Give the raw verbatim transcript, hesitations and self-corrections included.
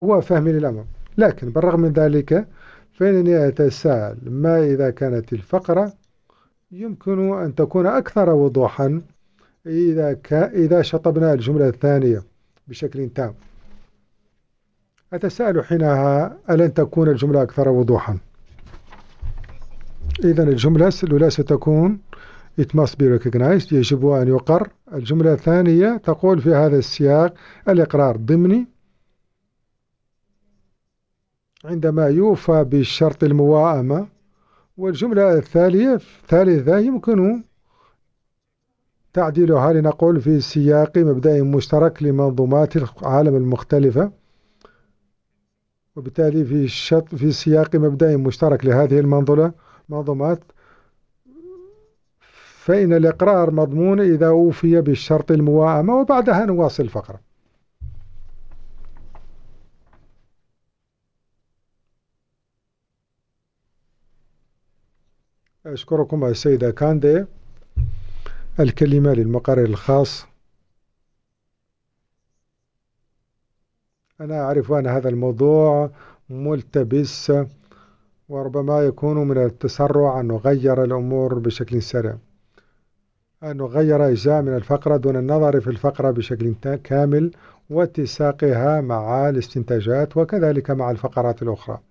هو فهم للأمر. لكن بالرغم من ذلك فإنني أتساءل ما إذا كانت الفقرة يمكن أن تكون أكثر وضوحا إذا, ك... إذا شطبنا الجملة الثانية بشكل تام. أتساءل حينها ألن تكون الجملة أكثر وضوحا؟ إذن الجملة الأولى ستكون It must be recognized، يجب أن يقر. الجملة الثانية تقول في هذا السياق الإقرار ضمني عندما يوفى بالشرط المواءمة. والجملة الثالثة الثالثة يمكن تعديلها لنقول في سياق مبدئي مشترك لمنظومات العالم المختلفة، وبالتالي في الشط في سياق مبدئي مشترك لهذه المنظومة منظومات، فإن الإقرار مضمون إذا أوفي بالشرط المواءمة. وبعدها نواصل الفقرة. أشكركم السيدة كاندي. الكلمة للمقرر الخاص. أنا أعرف أن هذا الموضوع ملتبس، وربما يكون من التسرع أن نغير الأمور بشكل سريع، أن نغير أجزاء من الفقرة دون النظر في الفقرة بشكل كامل واتساقها مع الاستنتاجات وكذلك مع الفقرات الأخرى.